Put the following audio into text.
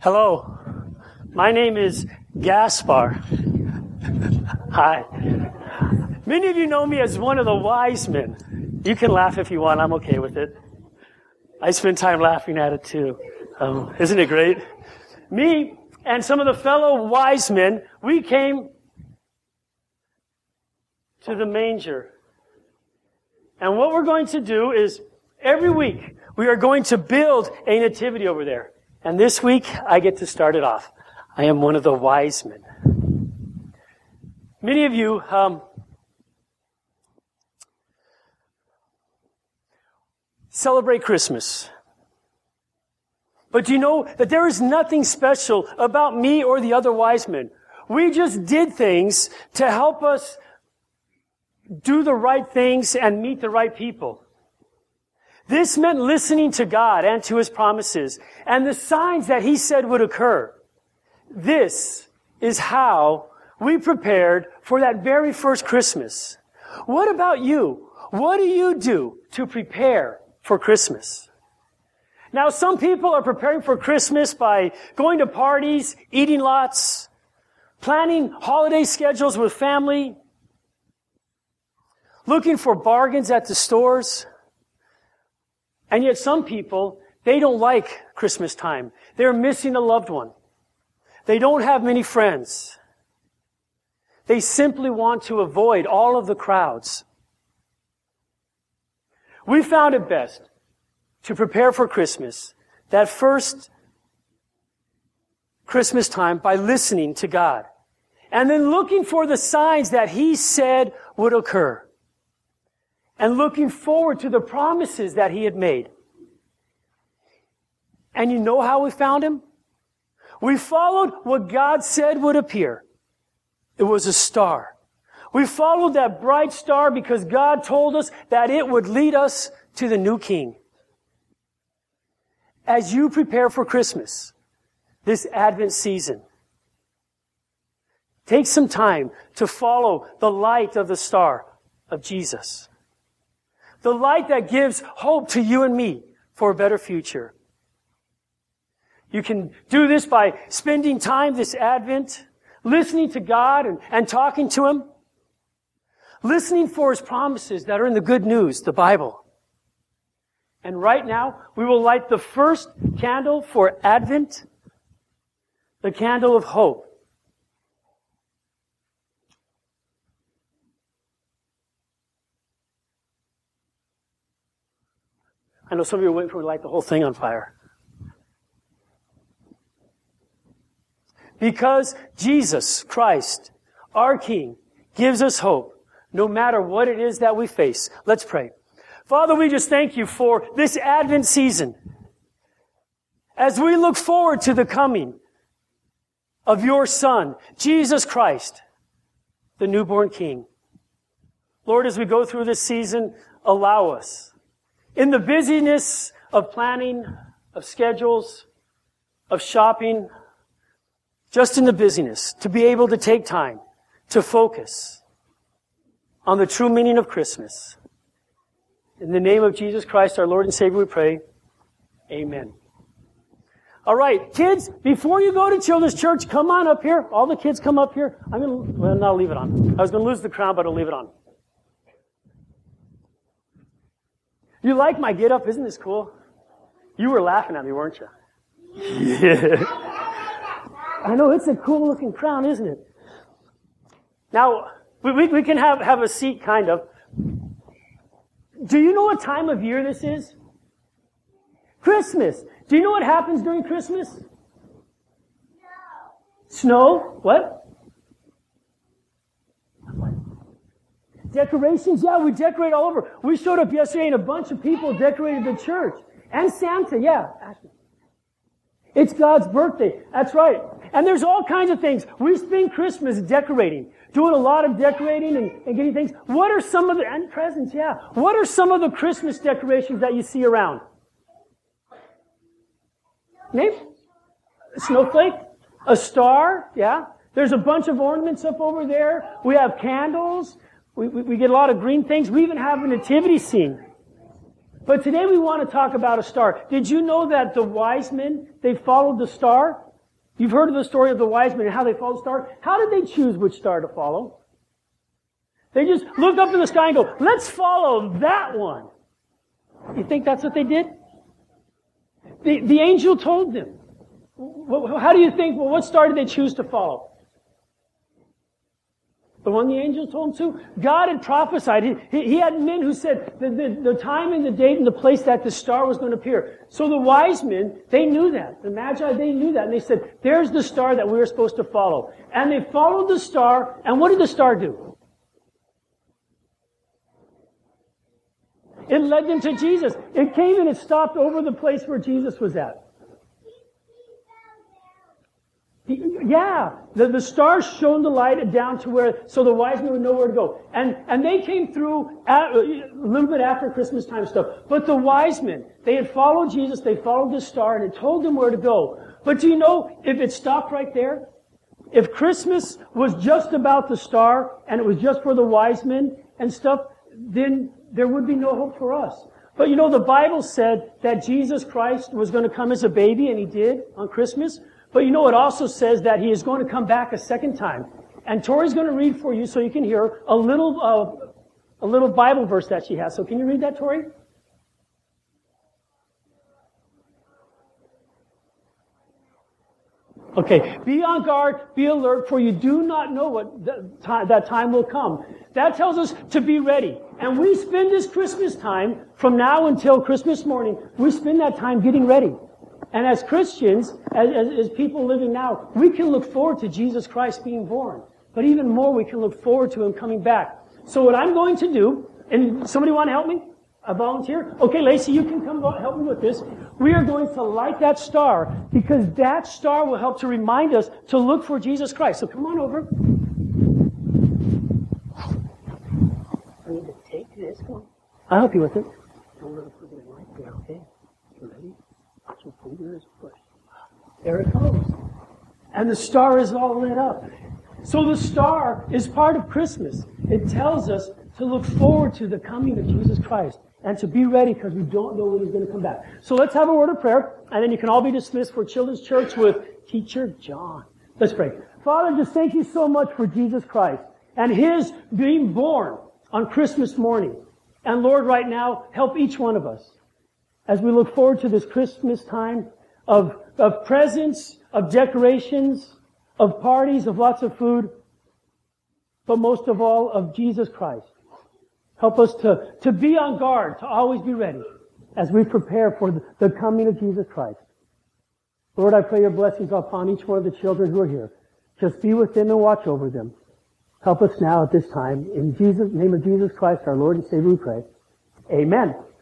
Hello, my name is Gaspar. Hi. Many of you know me as one of the wise men. You can laugh if you want, I'm okay with it. I spend time laughing at it too. Isn't it great? Me and some of the fellow wise men, we came to the manger. And what we're going to do is every week we are going to build a nativity over there. And this week, I get to start it off. I am one of the wise men. Many of you celebrate Christmas. But do you know that there is nothing special about me or the other wise men? We just did things to help us do the right things and meet the right people. This meant listening to God and to His promises and the signs that He said would occur. This is how we prepared for that very first Christmas. What about you? What do you do to prepare for Christmas? Now, some people are preparing for Christmas by going to parties, eating lots, planning holiday schedules with family, looking for bargains at the stores. And yet some people, they don't like Christmas time. They're missing a loved one. They don't have many friends. They simply want to avoid all of the crowds. We found it best to prepare for Christmas, that first Christmas time, by listening to God. And then looking for the signs that He said would occur. And looking forward to the promises that He had made. And you know how we found Him? We followed what God said would appear. It was a star. We followed that bright star because God told us that it would lead us to the new King. As you prepare for Christmas, this Advent season, take some time to follow the light of the star of Jesus. The light that gives hope to you and me for a better future. You can do this by spending time this Advent, listening to God and talking to Him. Listening for His promises that are in the good news, the Bible. And right now, we will light the first candle for Advent, the candle of hope. I know some of you are waiting for me to light the whole thing on fire. Because Jesus Christ, our King, gives us hope, no matter what it is that we face. Let's pray. Father, we just thank You for this Advent season. As we look forward to the coming of Your Son, Jesus Christ, the newborn King. Lord, as we go through this season, allow us, in the busyness of planning, of schedules, of shopping, just in the busyness, to be able to take time to focus on the true meaning of Christmas. In the name of Jesus Christ, our Lord and Savior, we pray. Amen. All right, kids, before you go to Children's Church, come on up here. All the kids come up here. I'll leave it on. I was going to lose the crown, but I'll leave it on. You like my get-up? Isn't this cool? You were laughing at me, weren't you? Yeah. I know, it's a cool-looking crown, isn't it? Now, we can have a seat, kind of. Do you know what time of year this is? Christmas. Do you know what happens during Christmas? Snow. What? Decorations? Yeah, we decorate all over. We showed up yesterday and a bunch of people decorated the church. And Santa, yeah. It's God's birthday. That's right. And there's all kinds of things. We spend Christmas decorating, doing a lot of decorating and getting things. What are some of the, and presents, yeah. What are some of the Christmas decorations that you see around? Name? A snowflake? A star? Yeah. There's a bunch of ornaments up over there. We have candles. We get a lot of green things. We even have a nativity scene. But today we want to talk about a star. Did you know that the wise men, they followed the star? You've heard of the story of the wise men and how they followed the star. How did they choose which star to follow? They just looked up in the sky and go, let's follow that one. You think that's what they did? The angel told them. How do you think, what star did they choose to follow? The one the angel told them to? God had prophesied. He had men who said the time and the date and the place that the star was going to appear. So the wise men, they knew that. The Magi, they knew that. And they said, there's the star that we were supposed to follow. And they followed the star. And what did the star do? It led them to Jesus. It came and it stopped over the place where Jesus was at. Yeah, the stars shone the light down to where, so the wise men would know where to go. And they came through a little bit after Christmas time stuff. But the wise men, they had followed Jesus, they followed the star, and it told them where to go. But do you know, if it stopped right there, if Christmas was just about the star, and it was just for the wise men and stuff, then there would be no hope for us. But you know, the Bible said that Jesus Christ was going to come as a baby, and He did on Christmas. But you know, it also says that He is going to come back a second time. And Tori's going to read for you so you can hear a little Bible verse that she has. So can you read that, Tori? Okay. Be on guard, be alert, for you do not know what that time will come. That tells us to be ready. And we spend this Christmas time, from now until Christmas morning, we spend that time getting ready. And as Christians, as people living now, we can look forward to Jesus Christ being born. But even more, we can look forward to Him coming back. So what I'm going to do, and somebody want to help me? A volunteer? Okay, Lacey, you can come help me with this. We are going to light that star, because that star will help to remind us to look for Jesus Christ. So come on over. I need to take this one. I'll help you with it. Don't let it put it right there, okay? You ready? Your fingers push. There it goes. And the star is all lit up. So the star is part of Christmas. It tells us to look forward to the coming of Jesus Christ and to be ready, because we don't know when He's going to come back. So let's have a word of prayer, and then you can all be dismissed for Children's Church with Teacher John. Let's pray. Father, just thank You so much for Jesus Christ and His being born on Christmas morning. And Lord, right now, help each one of us as we look forward to this Christmas time of presents, of decorations, of parties, of lots of food, but most of all, of Jesus Christ. Help us to be on guard, to always be ready as we prepare for the coming of Jesus Christ. Lord, I pray Your blessings upon each one of the children who are here. Just be with them and watch over them. Help us now at this time. In the name of Jesus Christ, our Lord and Savior, we pray. Amen.